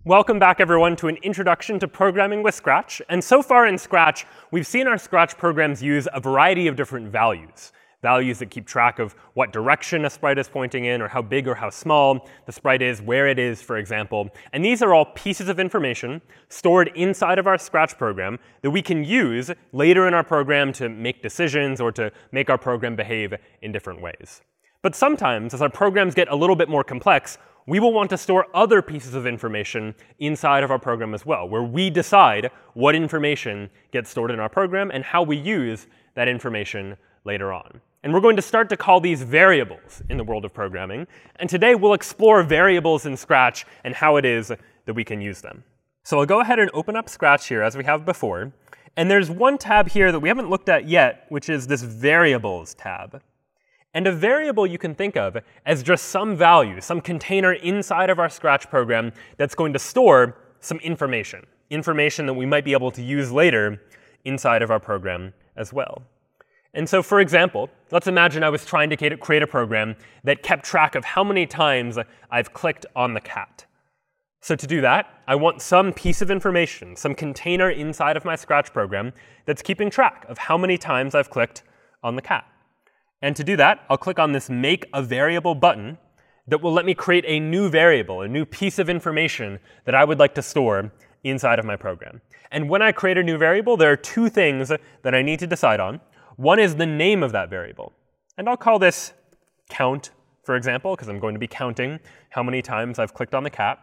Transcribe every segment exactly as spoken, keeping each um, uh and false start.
Welcome back, everyone, to an introduction to programming with Scratch. And so far in Scratch, we've seen our Scratch programs use a variety of different values. Values that keep track of what direction a sprite is pointing in, or how big or how small the sprite is, where it is, for example. And these are all pieces of information stored inside of our Scratch program that we can use later in our program to make decisions or to make our program behave in different ways. But sometimes, as our programs get a little bit more complex, we will want to store other pieces of information inside of our program as well, where we decide what information gets stored in our program and how we use that information later on. And we're going to start to call these variables in the world of programming. And today we'll explore variables in Scratch and how it is that we can use them. So I'll go ahead and open up Scratch here as we have before. And there's one tab here that we haven't looked at yet, which is this Variables tab. And a variable you can think of as just some value, some container inside of our Scratch program that's going to store some information, information that we might be able to use later inside of our program as well. And so, for example, let's imagine I was trying to create a program that kept track of how many times I've clicked on the cat. So to do that, I want some piece of information, some container inside of my Scratch program that's keeping track of how many times I've clicked on the cat. And to do that, I'll click on this Make a Variable button that will let me create a new variable, a new piece of information that I would like to store inside of my program. And when I create a new variable, there are two things that I need to decide on. One is the name of that variable. And I'll call this count, for example, because I'm going to be counting how many times I've clicked on the cat.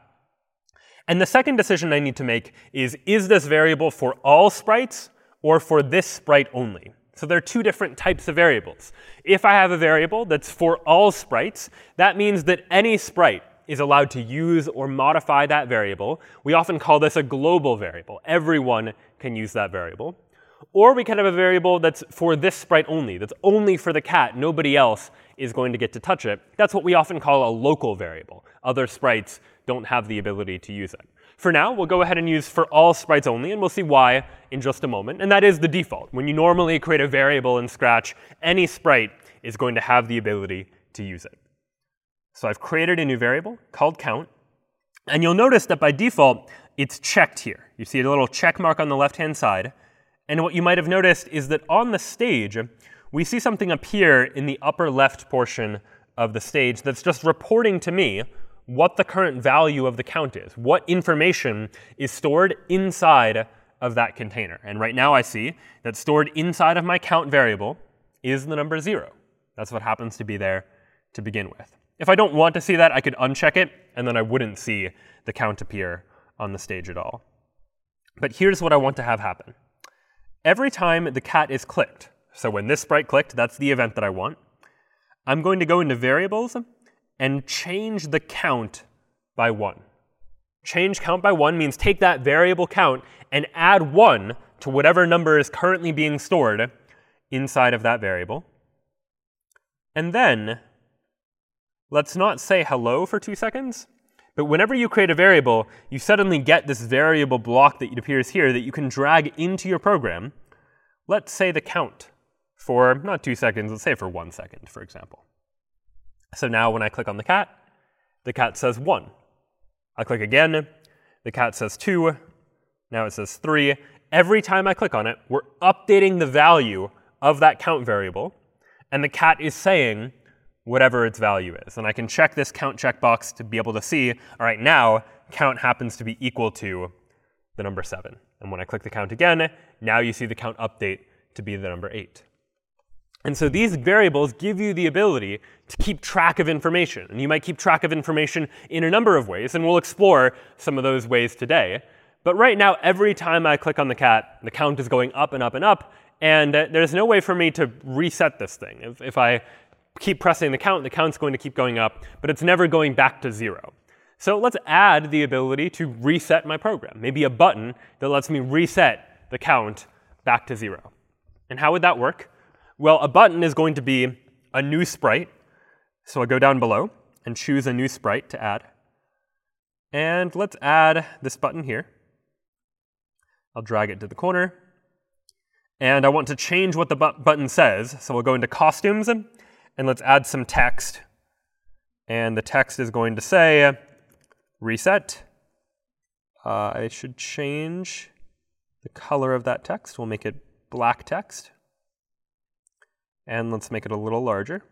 And the second decision I need to make is, is this variable for all sprites or for this sprite only? So there are two different types of variables. If I have a variable that's for all sprites, that means that any sprite is allowed to use or modify that variable. We often call this a global variable. Everyone can use that variable. Or we can have a variable that's for this sprite only, that's only for the cat. Nobody else is going to get to touch it. That's what we often call a local variable. Other sprites don't have the ability to use it. For now, we'll go ahead and use for all sprites only, and we'll see why in just a moment. And that is the default. When you normally create a variable in Scratch, any sprite is going to have the ability to use it. So I've created a new variable called count. And you'll notice that by default, it's checked here. You see a little check mark on the left-hand side. And what you might have noticed is that on the stage, we see something appear in the upper left portion of the stage that's just reporting to me what the current value of the count is, what information is stored inside of that container. And right now I see that stored inside of my count variable is the number zero. That's what happens to be there to begin with. If I don't want to see that, I could uncheck it, and then I wouldn't see the count appear on the stage at all. But here's what I want to have happen. Every time the cat is clicked, so when this sprite clicked, that's the event that I want, I'm going to go into Variables and change the count by one. Change count by one means take that variable count and add one to whatever number is currently being stored inside of that variable. And then, let's not say hello for two seconds, but whenever you create a variable, you suddenly get this variable block that appears here that you can drag into your program. Let's say the count for not two seconds, let's say for one second, for example. So now when I click on the cat, the cat says one. I click again, the cat says two. Now it says three. Every time I click on it, we're updating the value of that count variable, and the cat is saying whatever its value is. And I can check this count checkbox to be able to see, all right, now count happens to be equal to the number seven. And when I click the count again, now you see the count update to be the number eight. And so these variables give you the ability to keep track of information. And you might keep track of information in a number of ways, and we'll explore some of those ways today. But right now, every time I click on the cat, the count is going up and up and up, and uh, there's no way for me to reset this thing. If, if I keep pressing the count, the count's going to keep going up, but it's never going back to zero. So let's add the ability to reset my program, maybe a button that lets me reset the count back to zero. And how would that work? Well, a button is going to be a new sprite. So I'll go down below and choose a new sprite to add. And let's add this button here. I'll drag it to the corner. And I want to change what the bu- button says. So we'll go into Costumes, and let's add some text. And the text is going to say, reset Uh, I should change the color of that text. We'll make it black text. And let's make it a little larger.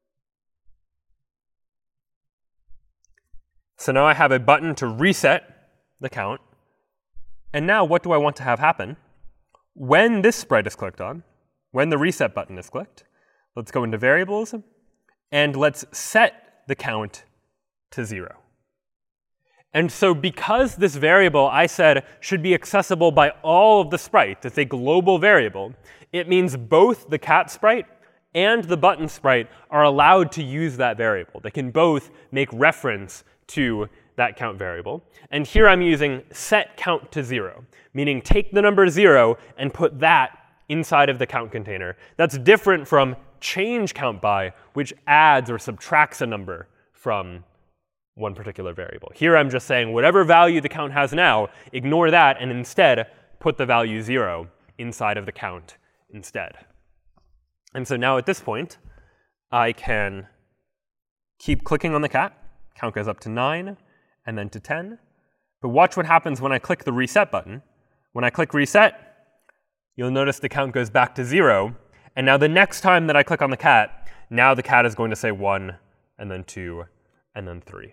So now I have a button to reset the count. And now what do I want to have happen? When this sprite is clicked on, when the reset button is clicked, let's go into variables, and let's set the count to zero. And so because this variable I said should be accessible by all of the sprites, it's a global variable, it means both the cat sprite and the button sprite are allowed to use that variable. They can both make reference to that count variable. And here I'm using set count to zero, meaning take the number zero and put that inside of the count container. That's different from change count by, which adds or subtracts a number from one particular variable. Here I'm just saying whatever value the count has now, ignore that, and instead put the value zero inside of the count instead. And so now at this point, I can keep clicking on the cat. Count goes up to nine, and then to ten. But watch what happens when I click the reset button. When I click reset, you'll notice the count goes back to zero. And now the next time that I click on the cat, now the cat is going to say one, and then two, and then three.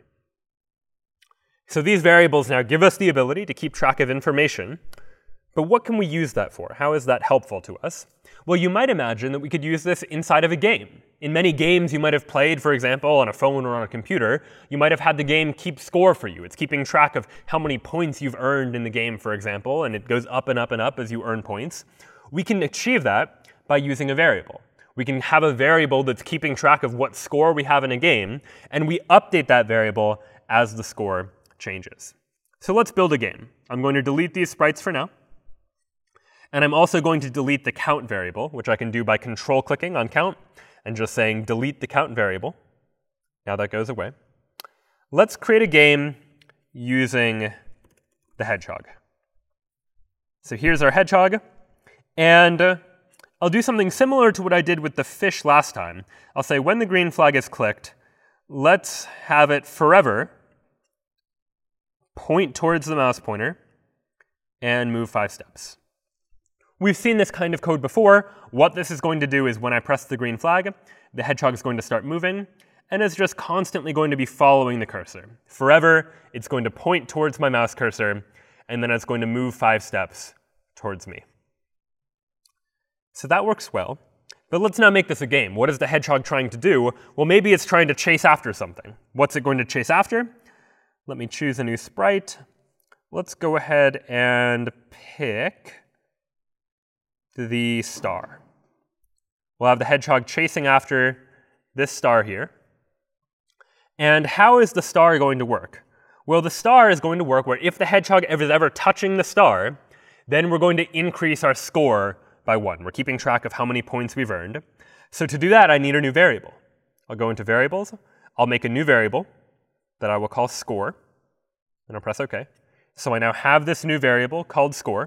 So these variables now give us the ability to keep track of information. But what can we use that for? How is that helpful to us? Well, you might imagine that we could use this inside of a game. In many games you might have played, for example, on a phone or on a computer, you might have had the game keep score for you. It's keeping track of how many points you've earned in the game, for example, and it goes up and up and up as you earn points. We can achieve that by using a variable. We can have a variable that's keeping track of what score we have in a game, and we update that variable as the score changes. So let's build a game. I'm going to delete these sprites for now. And I'm also going to delete the count variable, which I can do by control clicking on count and just saying delete the count variable. Now that goes away. Let's create a game using the hedgehog. So here's our hedgehog. And uh, I'll do something similar to what I did with the fish last time. I'll say when the green flag is clicked, let's have it forever point towards the mouse pointer and move five steps. We've seen this kind of code before. What this is going to do is when I press the green flag, the hedgehog is going to start moving, and it's just constantly going to be following the cursor. Forever, it's going to point towards my mouse cursor, and then it's going to move five steps towards me. So that works well. But let's now make this a game. What is the hedgehog trying to do? Well, maybe it's trying to chase after something. What's it going to chase after? Let me choose a new sprite. Let's go ahead and pick the star. We'll have the hedgehog chasing after this star here. And how is the star going to work? Well, the star is going to work where if the hedgehog is ever touching the star, then we're going to increase our score by one. We're keeping track of how many points we've earned. So to do that, I need a new variable. I'll go into variables. I'll make a new variable that I will call score, and I'll press OK. So I now have this new variable called score.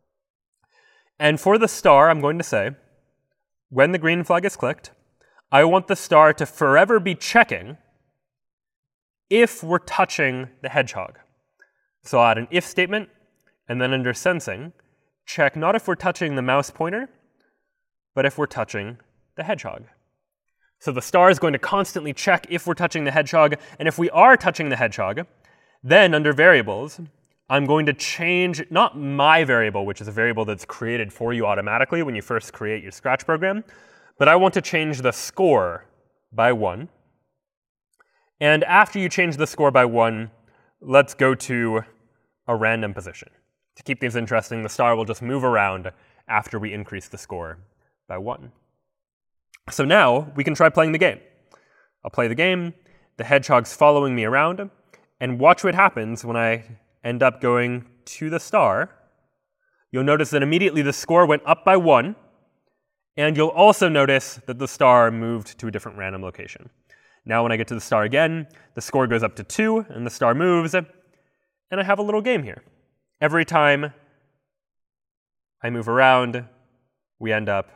And for the star, I'm going to say, when the green flag is clicked, I want the star to forever be checking if we're touching the hedgehog. So I'll add an if statement, and then under sensing, check not if we're touching the mouse pointer, but if we're touching the hedgehog. So the star is going to constantly check if we're touching the hedgehog, and if we are touching the hedgehog, then under variables, I'm going to change, not my variable, which is a variable that's created for you automatically when you first create your Scratch program, but I want to change the score by one. And after you change the score by one, let's go to a random position. To keep things interesting, the star will just move around after we increase the score by one. So now we can try playing the game. I'll play the game, the hedgehog's following me around, and watch what happens when I end up going to the star. You'll notice that immediately the score went up by one, and you'll also notice that the star moved to a different random location. Now when I get to the star again, the score goes up to two, and the star moves, and I have a little game here. Every time I move around, we end up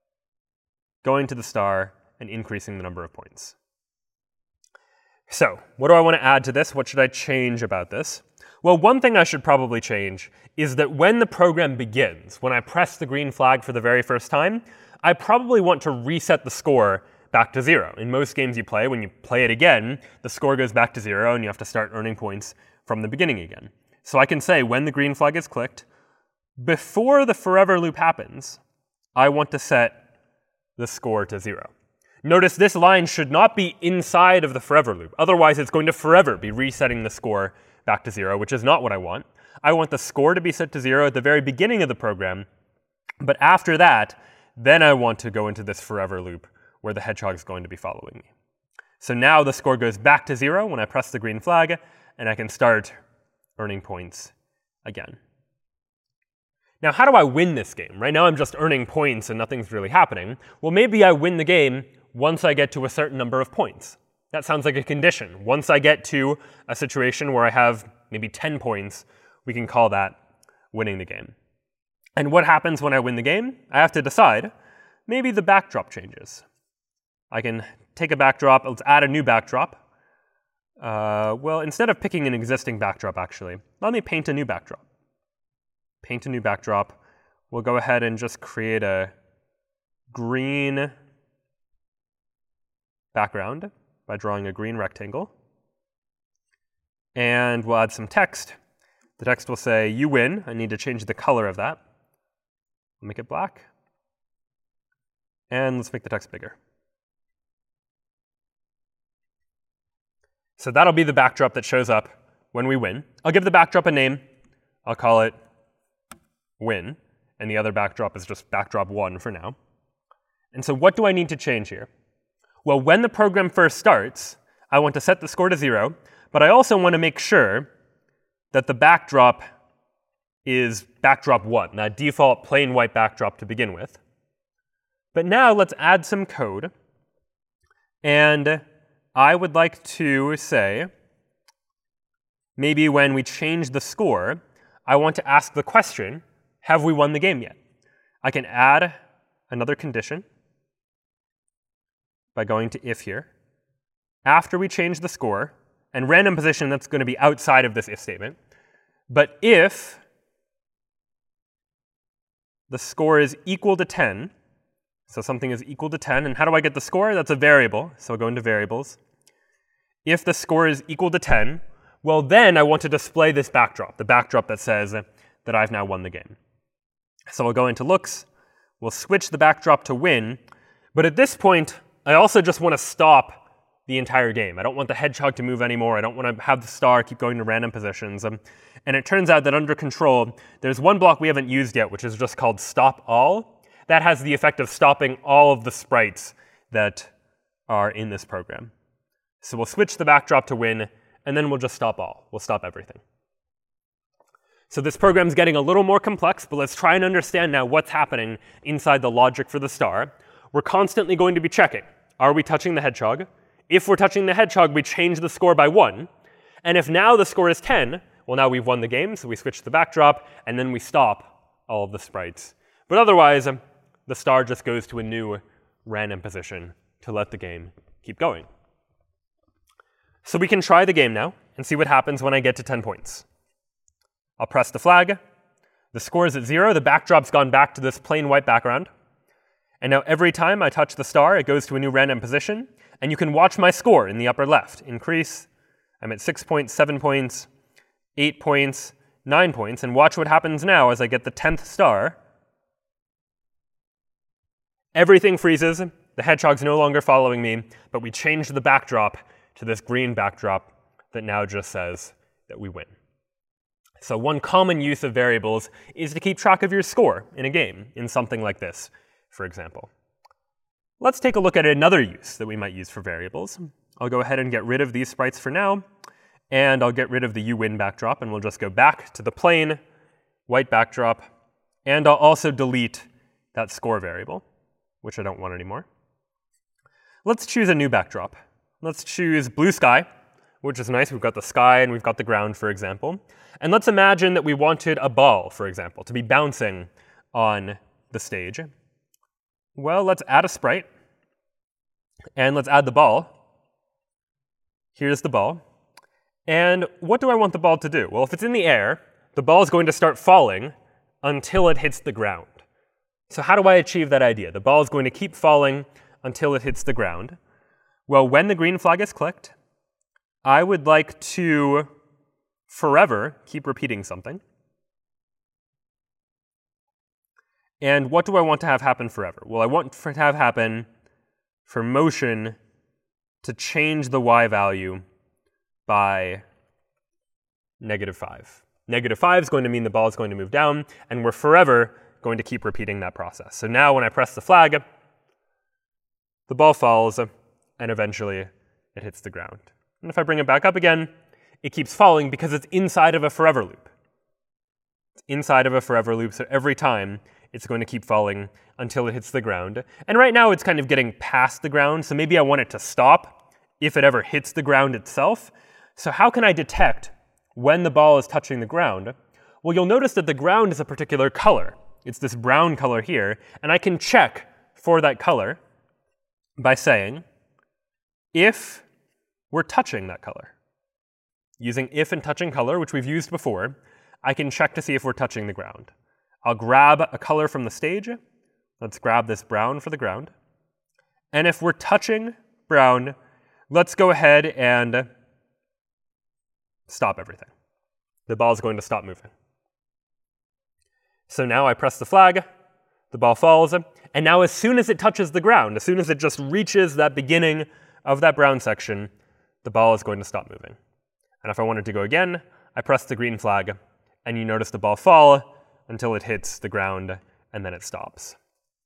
going to the star and increasing the number of points. So what do I want to add to this? What should I change about this? Well, one thing I should probably change is that when the program begins, when I press the green flag for the very first time, I probably want to reset the score back to zero. In most games you play, when you play it again, the score goes back to zero and you have to start earning points from the beginning again. So I can say when the green flag is clicked, before the forever loop happens, I want to set the score to zero. Notice this line should not be inside of the forever loop. Otherwise, it's going to forever be resetting the score back to zero, which is not what I want. I want the score to be set to zero at the very beginning of the program, but after that, then I want to go into this forever loop where the hedgehog is going to be following me. So now the score goes back to zero when I press the green flag, and I can start earning points again. Now, how do I win this game? Right now I'm just earning points and nothing's really happening. Well, maybe I win the game once I get to a certain number of points. That sounds like a condition. Once I get to a situation where I have maybe ten points, we can call that winning the game. And what happens when I win the game? I have to decide. Maybe the backdrop changes. I can take a backdrop. Let's add a new backdrop. Uh, well, instead of picking an existing backdrop, actually, let me paint a new backdrop. Paint a new backdrop. We'll go ahead and just create a green background by drawing a green rectangle. And we'll add some text. The text will say, "You win." I need to change the color of that. Make it black. And let's make the text bigger. So that'll be the backdrop that shows up when we win. I'll give the backdrop a name. I'll call it win. And the other backdrop is just backdrop one for now. And so what do I need to change here? Well, when the program first starts, I want to set the score to zero, but I also want to make sure that the backdrop is backdrop one, that default plain white backdrop to begin with. But now let's add some code. And I would like to say, maybe when we change the score, I want to ask the question, have we won the game yet? I can add another condition by going to if here. After we change the score, and random position, that's going to be outside of this if statement. But if the score is equal to ten, so something is equal to ten, and how do I get the score? That's a variable, so I'll go into variables. If the score is equal to ten, well then I want to display this backdrop, the backdrop that says that I've now won the game. So we'll go into looks, we'll switch the backdrop to win, but at this point, I also just want to stop the entire game. I don't want the hedgehog to move anymore. I don't want to have the star keep going to random positions. Um, and it turns out that under control, there's one block we haven't used yet, which is just called stop all. That has the effect of stopping all of the sprites that are in this program. So we'll switch the backdrop to win, and then we'll just stop all. We'll stop everything. So this program's getting a little more complex, but let's try and understand now what's happening inside the logic for the star. We're constantly going to be checking. Are we touching the hedgehog? If we're touching the hedgehog, we change the score by one. And if now the score is ten, well, now we've won the game, so we switch the backdrop, and then we stop all of the sprites. But otherwise, um, the star just goes to a new random position to let the game keep going. So we can try the game now and see what happens when I get to ten points. I'll press the flag. The score is at zero. The backdrop's gone back to this plain white background. And now every time I touch the star, it goes to a new random position. And you can watch my score in the upper left. Increase. I'm at six points, seven points, eight points, nine points. And watch what happens now as I get the tenth star. Everything freezes. The hedgehog's no longer following me. But we changed the backdrop to this green backdrop that now just says that we win. So one common use of variables is to keep track of your score in a game, in something like this, for example. Let's take a look at another use that we might use for variables. I'll go ahead and get rid of these sprites for now, and I'll get rid of the you win backdrop, and we'll just go back to the plain white backdrop, and I'll also delete that score variable, which I don't want anymore. Let's choose a new backdrop. Let's choose blue sky, which is nice. We've got the sky and we've got the ground, for example. And let's imagine that we wanted a ball, for example, to be bouncing on the stage. Well, let's add a sprite, and let's add the ball. Here's the ball. And what do I want the ball to do? Well, if it's in the air, the ball is going to start falling until it hits the ground. So how do I achieve that idea? The ball is going to keep falling until it hits the ground. Well, when the green flag is clicked, I would like to forever keep repeating something. And what do I want to have happen forever? Well, I want to have happen for motion to change the y value by negative five. Negative five is going to mean the ball is going to move down, and we're forever going to keep repeating that process. So now when I press the flag, the ball falls, and eventually it hits the ground. And if I bring it back up again, it keeps falling because it's inside of a forever loop. It's inside of a forever loop, so every time it's going to keep falling until it hits the ground. And right now it's kind of getting past the ground, so maybe I want it to stop if it ever hits the ground itself. So how can I detect when the ball is touching the ground? Well, you'll notice that the ground is a particular color. It's this brown color here, and I can check for that color by saying, if we're touching that color. Using if and touching color, which we've used before, I can check to see if we're touching the ground. I'll grab a color from the stage. Let's grab this brown for the ground. And if we're touching brown, let's go ahead and stop everything. The ball is going to stop moving. So now I press the flag, the ball falls, and now as soon as it touches the ground, as soon as it just reaches that beginning of that brown section, the ball is going to stop moving. And if I wanted to go again, I press the green flag, and you notice the ball fall until it hits the ground, and then it stops.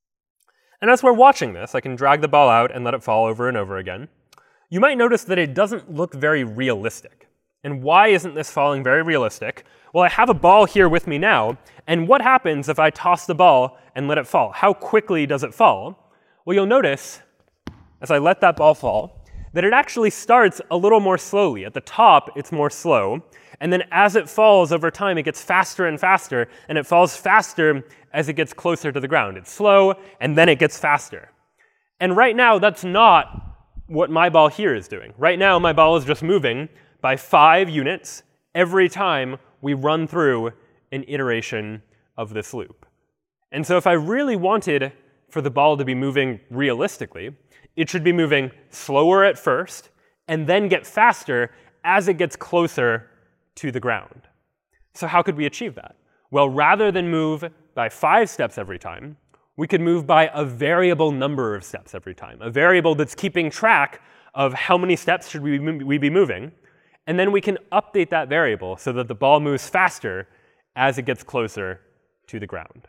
And as we're watching this, I can drag the ball out and let it fall over and over again. You might notice that it doesn't look very realistic. And why isn't this falling very realistic? Well, I have a ball here with me now, and what happens if I toss the ball and let it fall? How quickly does it fall? Well, you'll notice, as I let that ball fall, that it actually starts a little more slowly. At the top, it's more slow, and then as it falls over time, it gets faster and faster, and it falls faster as it gets closer to the ground. It's slow, and then it gets faster. And right now, that's not what my ball here is doing. Right now, my ball is just moving by five units every time we run through an iteration of this loop. And so if I really wanted for the ball to be moving realistically, it should be moving slower at first and then get faster as it gets closer to the ground. So how could we achieve that? Well, rather than move by five steps every time, we could move by a variable number of steps every time, a variable that's keeping track of how many steps should we, we be moving, and then we can update that variable so that the ball moves faster as it gets closer to the ground.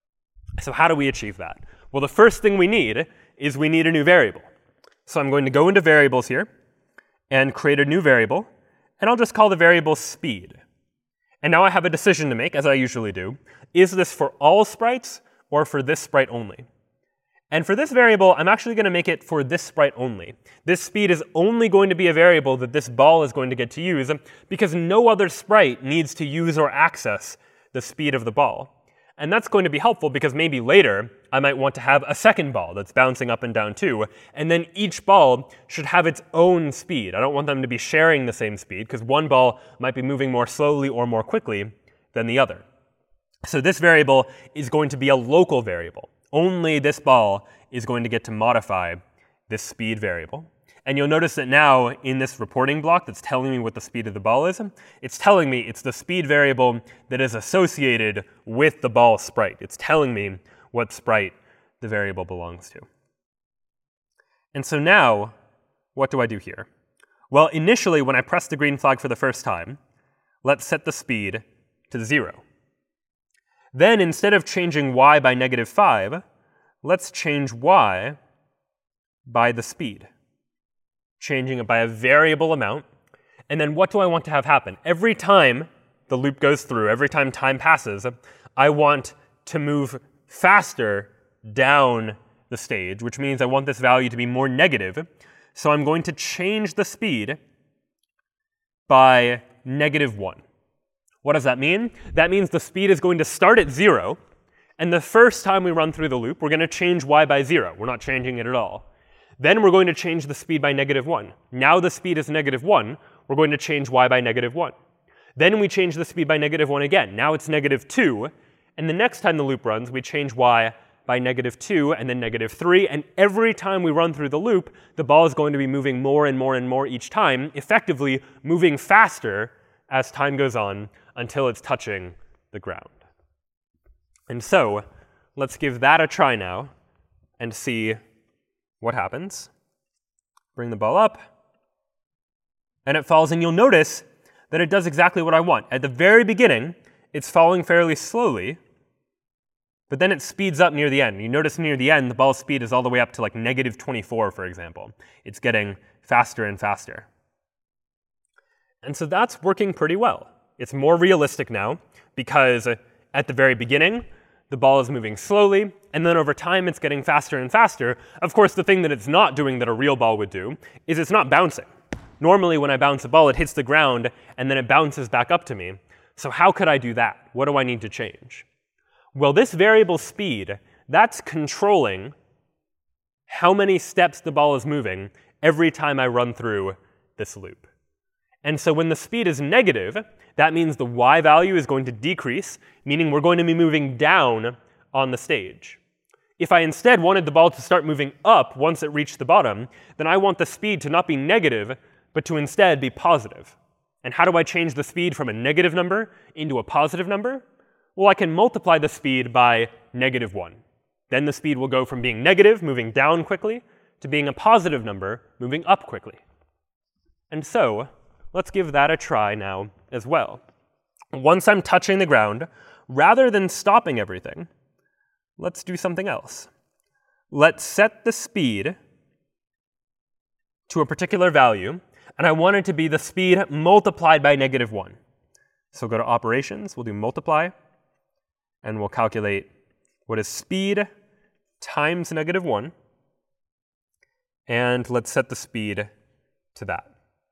So how do we achieve that? Well, the first thing we need is we need a new variable. So I'm going to go into variables here and create a new variable, and I'll just call the variable speed. And now I have a decision to make, as I usually do. Is this for all sprites or for this sprite only? And for this variable, I'm actually going to make it for this sprite only. This speed is only going to be a variable that this ball is going to get to use because no other sprite needs to use or access the speed of the ball. And that's going to be helpful because maybe later I might want to have a second ball that's bouncing up and down too, and then each ball should have its own speed. I don't want them to be sharing the same speed because one ball might be moving more slowly or more quickly than the other. So this variable is going to be a local variable. Only this ball is going to get to modify this speed variable. And you'll notice that now in this reporting block that's telling me what the speed of the ball is, it's telling me it's the speed variable that is associated with the ball sprite. It's telling me what sprite the variable belongs to. And so now, what do I do here? Well, initially, when I press the green flag for the first time, let's set the speed to zero. Then, instead of changing y by negative five, let's change y by the speed, changing it by a variable amount. And then what do I want to have happen? Every time the loop goes through, every time time passes, I want to move faster down the stage, which means I want this value to be more negative. So I'm going to change the speed by negative one. What does that mean? That means the speed is going to start at zero, and the first time we run through the loop, we're going to change y by zero. We're not changing it at all. Then we're going to change the speed by negative one. Now the speed is negative one. we're going to change y by negative one. Then we change the speed by negative one again. Now it's negative two. And the next time the loop runs, we change y by negative two and then negative three. And every time we run through the loop, the ball is going to be moving more and more and more each time, effectively moving faster as time goes on until it's touching the ground. And so let's give that a try now and see what happens. Bring the ball up. And it falls, and you'll notice that it does exactly what I want. At the very beginning, it's falling fairly slowly, but then it speeds up near the end. You notice near the end, the ball's speed is all the way up to like negative twenty-four, for example. It's getting faster and faster. And so that's working pretty well. It's more realistic now because at the very beginning, the ball is moving slowly, and then over time it's getting faster and faster. Of course, the thing that it's not doing that a real ball would do is it's not bouncing. Normally, when I bounce a ball, it hits the ground, and then it bounces back up to me. So how could I do that? What do I need to change? Well, this variable speed, that's controlling how many steps the ball is moving every time I run through this loop. And so when the speed is negative, that means the y value is going to decrease, meaning we're going to be moving down on the stage. If I instead wanted the ball to start moving up once it reached the bottom, then I want the speed to not be negative, but to instead be positive. And how do I change the speed from a negative number into a positive number? Well, I can multiply the speed by negative one. Then the speed will go from being negative, moving down quickly, to being a positive number, moving up quickly. And so let's give that a try now as well. Once I'm touching the ground, rather than stopping everything, let's do something else. Let's set the speed to a particular value, and I want it to be the speed multiplied by negative one. So go to operations, we'll do multiply, and we'll calculate what is speed times negative one, and let's set the speed to that.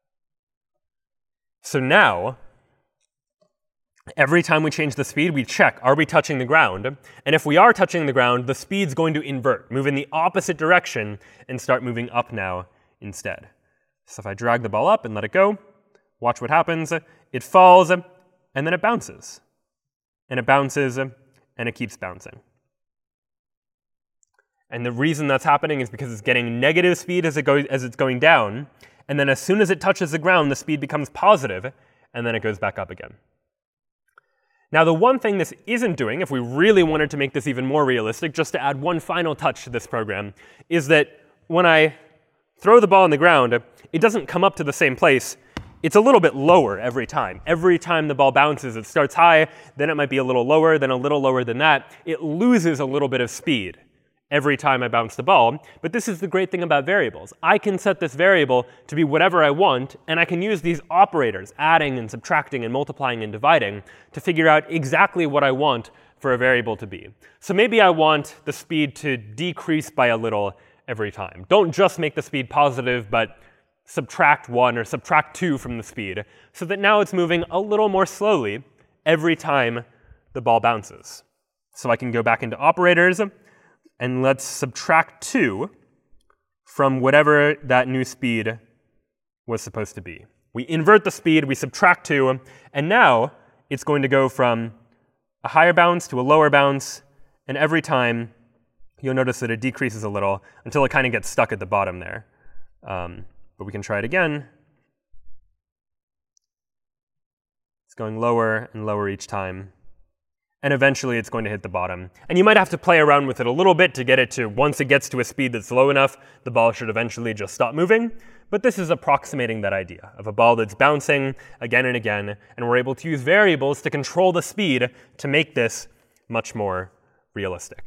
So now, every time we change the speed, we check, are we touching the ground? And if we are touching the ground, the speed's going to invert, move in the opposite direction, and start moving up now instead. So if I drag the ball up and let it go, watch what happens. It falls, and then it bounces. And it bounces, and it keeps bouncing. And the reason that's happening is because it's getting negative speed as it goes, as it's going down, and then as soon as it touches the ground, the speed becomes positive, and then it goes back up again. Now, the one thing this isn't doing, if we really wanted to make this even more realistic, just to add one final touch to this program, is that when I throw the ball on the ground, it doesn't come up to the same place. It's a little bit lower every time. Every time the ball bounces, it starts high, then it might be a little lower, then a little lower than that. It loses a little bit of speed every time I bounce the ball. But this is the great thing about variables. I can set this variable to be whatever I want, and I can use these operators, adding and subtracting and multiplying and dividing, to figure out exactly what I want for a variable to be. So maybe I want the speed to decrease by a little every time. Don't just make the speed positive, but subtract one or subtract two from the speed, so that now it's moving a little more slowly every time the ball bounces. So I can go back into operators, and let's subtract two from whatever that new speed was supposed to be. We invert the speed, we subtract two, and now it's going to go from a higher bounce to a lower bounce, and every time you'll notice that it decreases a little until it kind of gets stuck at the bottom there. Um, but we can try it again. It's going lower and lower each time. And eventually it's going to hit the bottom. And you might have to play around with it a little bit to get it to, once it gets to a speed that's low enough, the ball should eventually just stop moving. But this is approximating that idea of a ball that's bouncing again and again, and we're able to use variables to control the speed to make this much more realistic.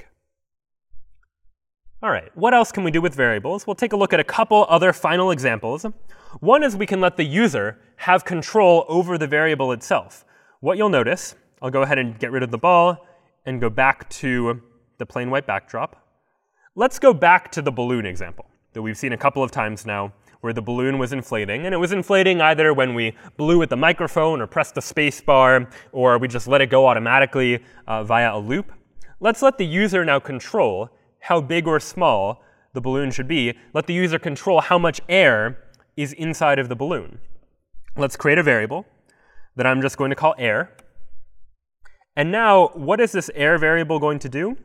All right, what else can we do with variables? We'll take a look at a couple other final examples. One is we can let the user have control over the variable itself. What you'll notice, I'll go ahead and get rid of the ball and go back to the plain white backdrop. Let's go back to the balloon example that we've seen a couple of times now, where the balloon was inflating. And it was inflating either when we blew at the microphone or pressed the space bar, or we just let it go automatically uh, via a loop. Let's let the user now control how big or small the balloon should be. Let the user control how much air is inside of the balloon. let's create a variable that I'm just going to call air. And now, what is this air variable going to do?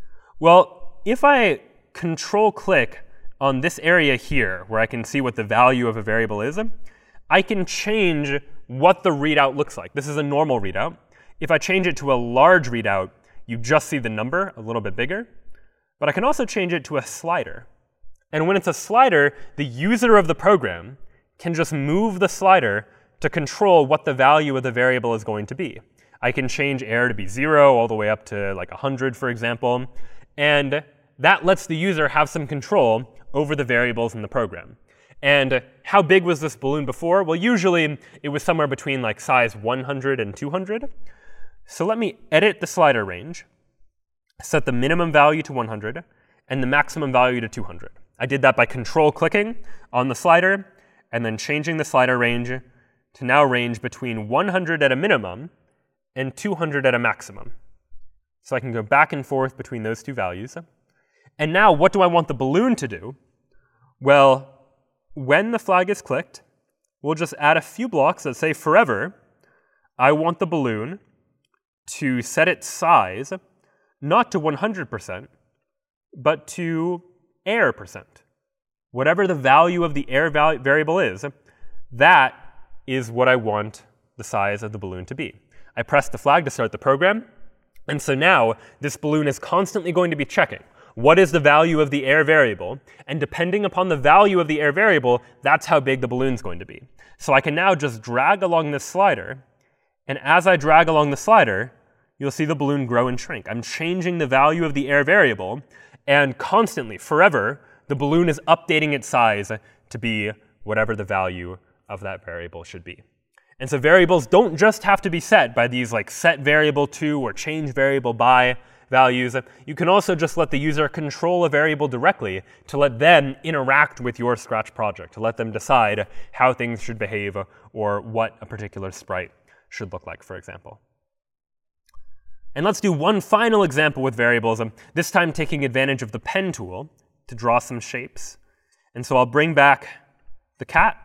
Well, if I control-click on this area here, where I can see what the value of a variable is, I can change what the readout looks like. This is a normal readout. If I change it to a large readout, you just see the number a little bit bigger. But I can also change it to a slider. And when it's a slider, the user of the program can just move the slider to control what the value of the variable is going to be. I can change air to be zero all the way up to like one hundred, for example. And that lets the user have some control over the variables in the program. And how big was this balloon before? Well, usually it was somewhere between like size one hundred and two hundred. So let me edit the slider range, set the minimum value to one hundred, and the maximum value to two hundred. I did that by control-clicking on the slider, and then changing the slider range to now range between one hundred at a minimum and two hundred at a maximum. So I can go back and forth between those two values. And now, what do I want the balloon to do? Well, when the flag is clicked, we'll just add a few blocks that say forever, I want the balloon to set its size not to one hundred percent, but to air percent. Whatever the value of the air val variable is, that is what I want the size of the balloon to be. I press the flag to start the program, and so now this balloon is constantly going to be checking what is the value of the air variable, and depending upon the value of the air variable, that's how big the balloon's going to be. So I can now just drag along this slider, and as I drag along the slider, you'll see the balloon grow and shrink. I'm changing the value of the air variable, and constantly, forever, the balloon is updating its size to be whatever the value of that variable should be. And so variables don't just have to be set by these like set variable to or change variable by values. You can also just let the user control a variable directly to let them interact with your Scratch project, to let them decide how things should behave or what a particular sprite should look like, for example. And let's do one final example with variables, um, this time taking advantage of the pen tool to draw some shapes. And so I'll bring back the cat.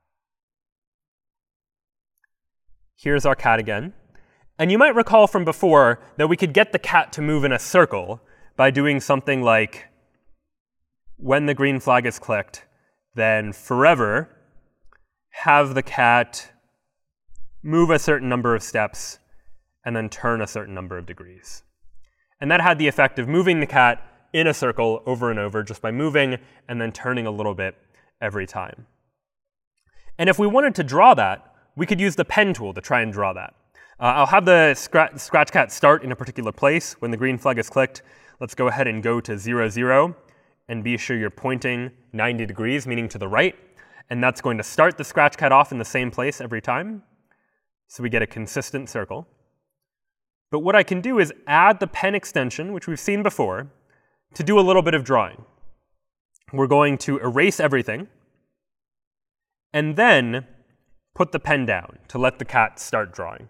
Here's our cat again. And you might recall from before that we could get the cat to move in a circle by doing something like, when the green flag is clicked, then forever have the cat move a certain number of steps and then turn a certain number of degrees. And that had the effect of moving the cat in a circle over and over just by moving and then turning a little bit every time. And if we wanted to draw that, we could use the pen tool to try and draw that. Uh, I'll have the scratch, scratch cat start in a particular place. When the green flag is clicked, let's go ahead and go to zero, zero, and be sure you're pointing ninety degrees, meaning to the right. And that's going to start the scratch cat off in the same place every time. So we get a consistent circle. But what I can do is add the pen extension, which we've seen before, to do a little bit of drawing. We're going to erase everything, and then put the pen down to let the cat start drawing.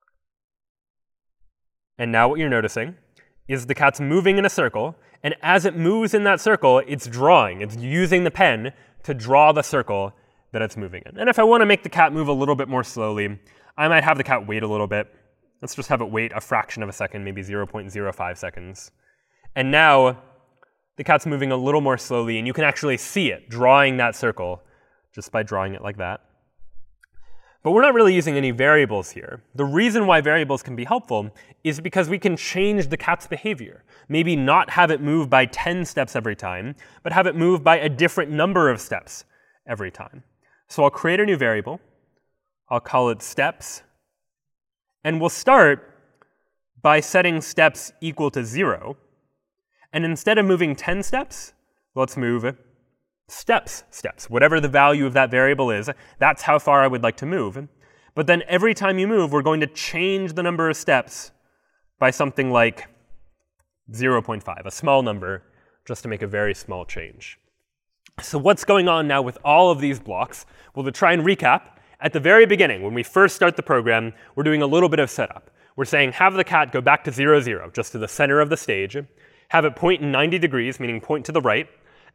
And now what you're noticing is the cat's moving in a circle, and as it moves in that circle, it's drawing. It's using the pen to draw the circle that it's moving in. And if I want to make the cat move a little bit more slowly, I might have the cat wait a little bit. Let's just have it wait a fraction of a second, maybe zero point zero five seconds. And now the cat's moving a little more slowly, and you can actually see it drawing that circle just by drawing it like that. But we're not really using any variables here. The reason why variables can be helpful is because we can change the cat's behavior. Maybe not have it move by ten steps every time, but have it move by a different number of steps every time. So I'll create a new variable. I'll call it steps. And we'll start by setting steps equal to zero. And instead of moving ten steps, let's move steps, steps. Whatever the value of that variable is, that's how far I would like to move. But then every time you move, we're going to change the number of steps by something like zero point five, a small number, just to make a very small change. So what's going on now with all of these blocks? Well, to try and recap, at the very beginning, when we first start the program, we're doing a little bit of setup. We're saying have the cat go back to zero, zero, just to the center of the stage. Have it point in ninety degrees, meaning point to the right.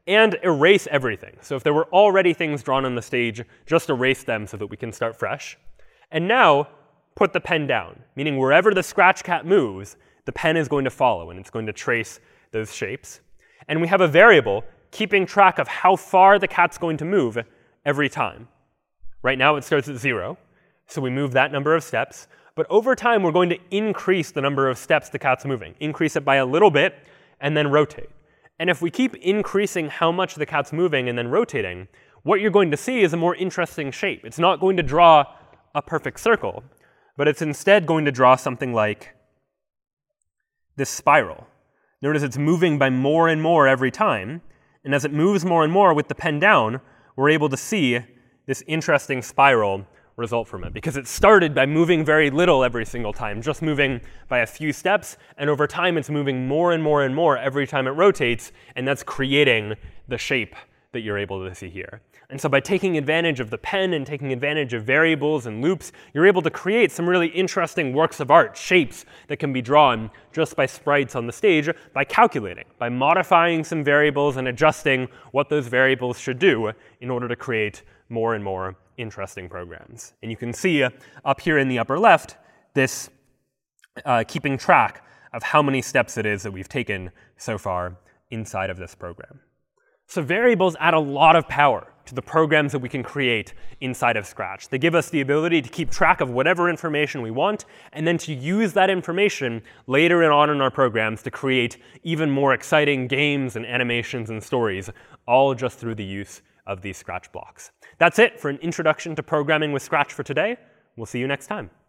and erase everything. So if there were already things drawn on the stage, just erase them so that we can start fresh. And now, put the pen down, meaning wherever the Scratch cat moves, the pen is going to follow, and it's going to trace those shapes. And we have a variable keeping track of how far the cat's going to move every time. Right now, it starts at zero, so we move that number of steps. But over time, we're going to increase the number of steps the cat's moving, increase it by a little bit, and then rotate. And if we keep increasing how much the cat's moving and then rotating, what you're going to see is a more interesting shape. It's not going to draw a perfect circle, but it's instead going to draw something like this spiral. Notice it's moving by more and more every time, and as it moves more and more with the pen down, we're able to see this interesting spiral result from it, because it started by moving very little every single time, just moving by a few steps, and over time it's moving more and more and more every time it rotates, and that's creating the shape that you're able to see here. And so by taking advantage of the pen and taking advantage of variables and loops, you're able to create some really interesting works of art, shapes that can be drawn just by sprites on the stage, by calculating, by modifying some variables and adjusting what those variables should do in order to create more and more interesting programs. And you can see uh, up here in the upper left, this uh, keeping track of how many steps it is that we've taken so far inside of this program. So variables add a lot of power to the programs that we can create inside of Scratch. They give us the ability to keep track of whatever information we want, and then to use that information later on in our programs to create even more exciting games and animations and stories, all just through the use of these Scratch blocks. That's it for an introduction to programming with Scratch for today. We'll see you next time.